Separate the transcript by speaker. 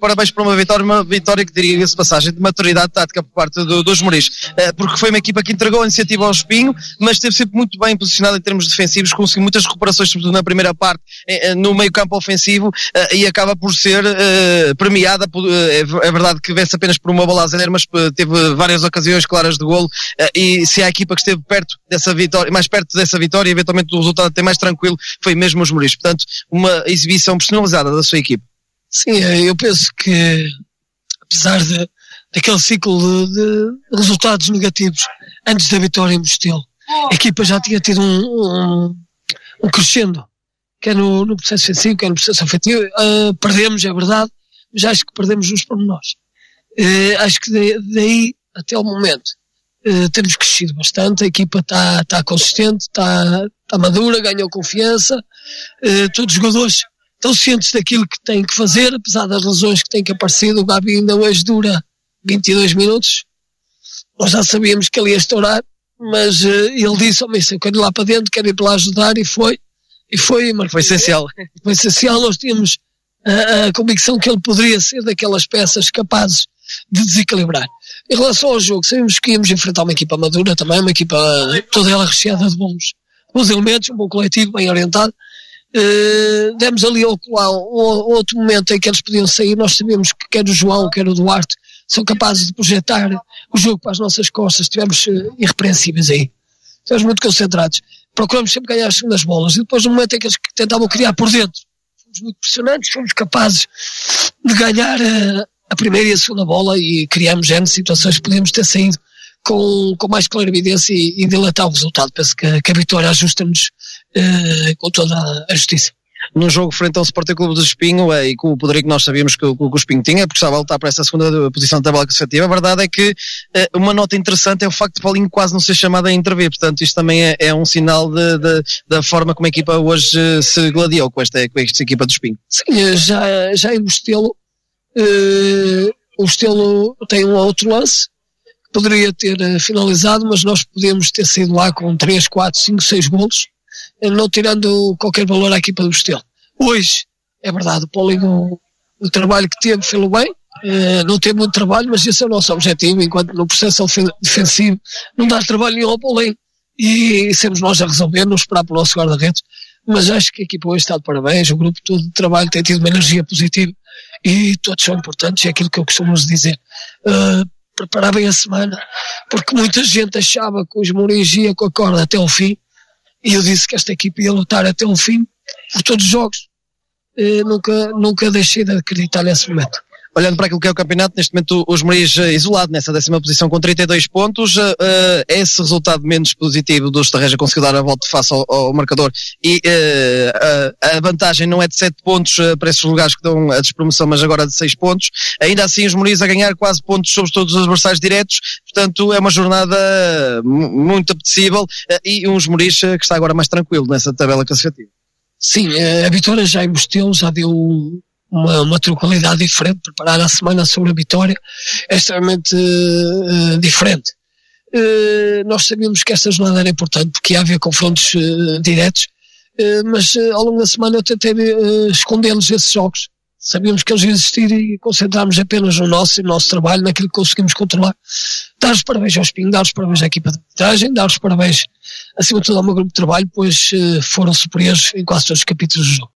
Speaker 1: parabéns por uma vitória que diria-se passagem de maturidade tática por parte dos Moris, porque foi uma equipa que entregou a iniciativa ao Espinho, mas esteve sempre muito bem posicionada em termos defensivos, conseguiu muitas recuperações, sobretudo na primeira parte, no meio campo ofensivo, e acaba por ser premiada, é verdade que vence apenas por uma bola a zero, mas teve várias ocasiões claras de golo, e se há a equipa que esteve perto dessa vitória, mais perto dessa vitória, eventualmente o resultado até mais tranquilo, foi mesmo os Moris. Portanto, uma exibição personalizada da sua equipe.
Speaker 2: Sim, eu penso que, apesar daquele ciclo de resultados negativos antes da vitória em Mostelo, a equipa já tinha tido um crescendo, quer no processo ofensivo, quer no processo afetivo. Perdemos, é verdade, mas acho que perdemos nos pormenores. Acho que daí até ao momento temos crescido bastante, a equipa está consistente, está madura, ganhou confiança, todos os jogadores estão cientes daquilo que têm que fazer, apesar das lesões que têm que aparecer. O Gabi ainda hoje dura 22 minutos, nós já sabíamos que ele ia estourar, mas ele disse ao Mister: eu quero ir lá para dentro, quero ir para lá ajudar, e foi essencial. Foi essencial. Nós tínhamos a convicção que ele poderia ser daquelas peças capazes de desequilibrar. Em relação ao jogo, sabíamos que íamos enfrentar uma equipa madura também, uma equipa toda ela recheada de bons elementos, um bom coletivo, bem orientado. Demos ali ao colar outro momento em que eles podiam sair. Nós sabíamos que quer o João, quer o Duarte são capazes de projetar o jogo para as nossas costas. Estivemos irrepreensíveis aí, estivemos muito concentrados, procuramos sempre ganhar as segundas bolas, e depois no momento em que eles tentavam criar por dentro, fomos muito pressionantes, fomos capazes de ganhar a primeira e a segunda bola, e criámos situações que podíamos ter saído com mais clarividência e dilatar o resultado. Penso que a vitória ajusta-nos com toda a justiça.
Speaker 1: Num jogo frente ao Sporting Clube do Espinho, e com o poderio que nós sabíamos que o Espinho tinha, porque estava a lutar para essa segunda posição da tabela classificativa, a verdade é que uma nota interessante é o facto de Paulinho quase não ser chamado a intervir. Portanto, isto também é um sinal da forma como a equipa hoje se gladiou com esta equipa do Espinho.
Speaker 2: Sim, já em Mostelo, o Mostelo tem um outro lance, poderia ter finalizado, mas nós podíamos ter saído lá com 3, 4, 5, 6 golos, não tirando qualquer valor à equipa do Mostelo. Hoje, é verdade, o Paulinho, o trabalho que teve, fez-o bem, não teve muito trabalho, mas esse é o nosso objetivo, enquanto no processo defensivo não dá trabalho nenhum ao Paulinho, e sermos nós a resolver, não esperar pelo nosso guarda-redes. Mas acho que a equipa hoje está de parabéns, o grupo todo de trabalho tem tido uma energia positiva, e todos são importantes, é aquilo que eu costumo dizer. Preparar bem a semana, porque muita gente achava que os Moreiros ia com a corda até ao fim, e eu disse que esta equipa ia lutar até ao fim por todos os jogos. Nunca deixei de acreditar nesse momento.
Speaker 1: Olhando para aquilo que é o campeonato, neste momento os Moreiros isolado nessa 10ª posição com 32 pontos, esse resultado menos positivo do Estarreja conseguiu dar a volta face ao marcador, e a vantagem não é de 7 pontos para esses lugares que dão a despromoção, mas agora de 6 pontos. Ainda assim os Moreiros a ganhar quase pontos sobre todos os adversários diretos, portanto é uma jornada muito apetecível, e uns Moreiros que está agora mais tranquilo nessa tabela classificativa.
Speaker 2: Sim, a vitória já em Mostelo já deu uma tranquilidade diferente. Preparar a semana sobre a vitória é extremamente diferente. Nós sabíamos que esta jornada era importante porque ia haver confrontos diretos, mas ao longo da semana eu tentei escondê-los, esses jogos. Sabíamos que eles iam existir, e concentrámos apenas no nosso trabalho, naquilo que conseguimos controlar. Dar os parabéns ao Espinho, dar os parabéns à equipa de arbitragem, dar os parabéns acima de tudo ao meu grupo de trabalho, pois foram superiores em quase todos os capítulos do jogo.